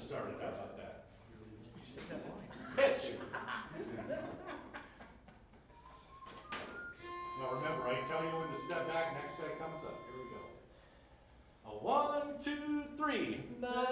started. How about that? Pitch. Now remember, I tell you when to step back, next guy comes up. Here we go. A 1, 2, 3.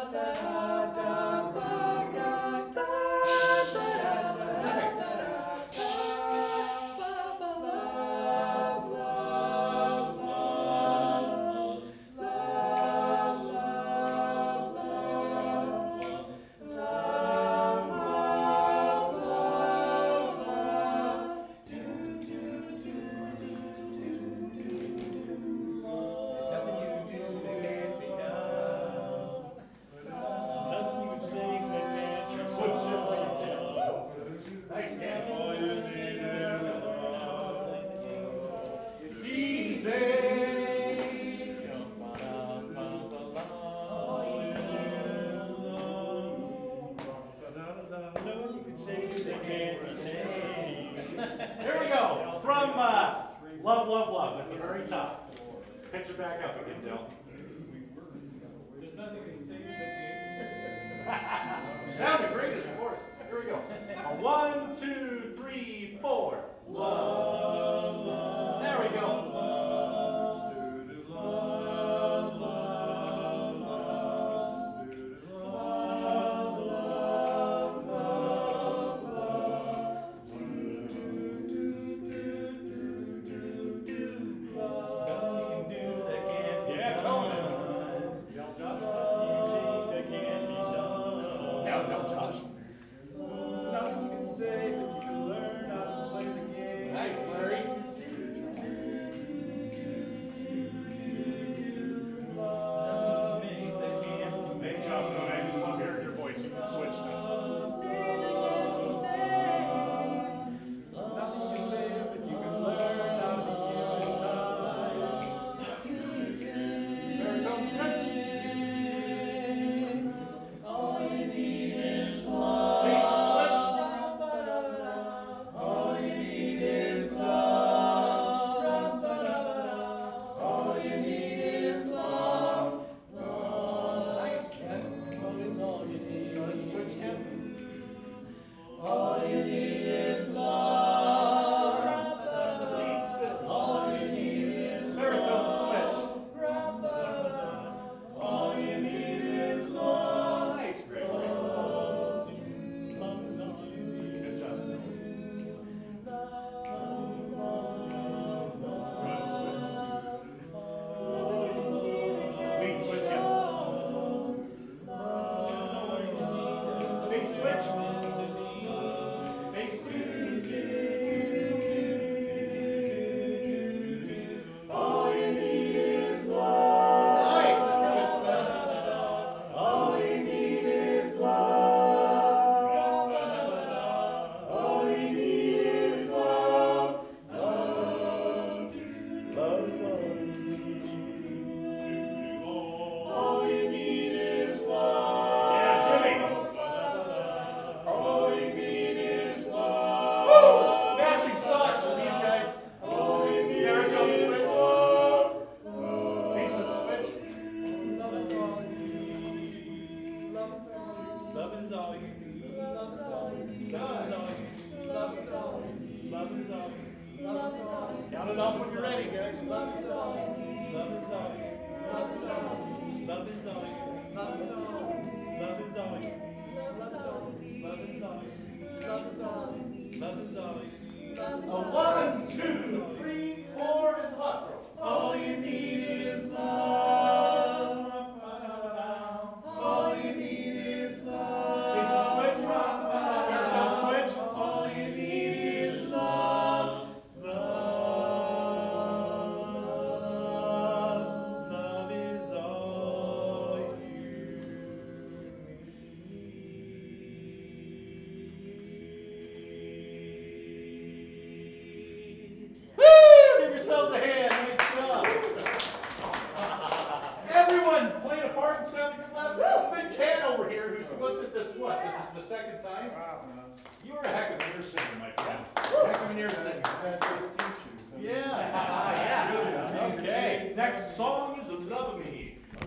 Here we go. From Love, Love, Love at the very top. Picture back up again, Del. Sounded great as a chorus. Here we go. A 1, 2, 3, 4. Love, love. There we go. Count it off when you're ready, guys. Love is all you need. Love is all you need. Love is all you need. Love is all you need. Love is all you need. Love is all you need. Love is all you need. Love is all you need. Love is all you need. Love is all you need. A 1, 2, 3, 4, and quattro. All you need is love. All you need is love. It's a switch. Baritone switch. All you need is love. Love is all you need. Woo! Give yourselves a hand. Nice job. Everyone played a part and sounded good last night. Big Ken over here who's looked at this, what? This is the second time? Wow, man. You were a heck of an ear singer, my friend. Heck of an ear singer. Yes. Yeah. Okay. Next song is Love Me.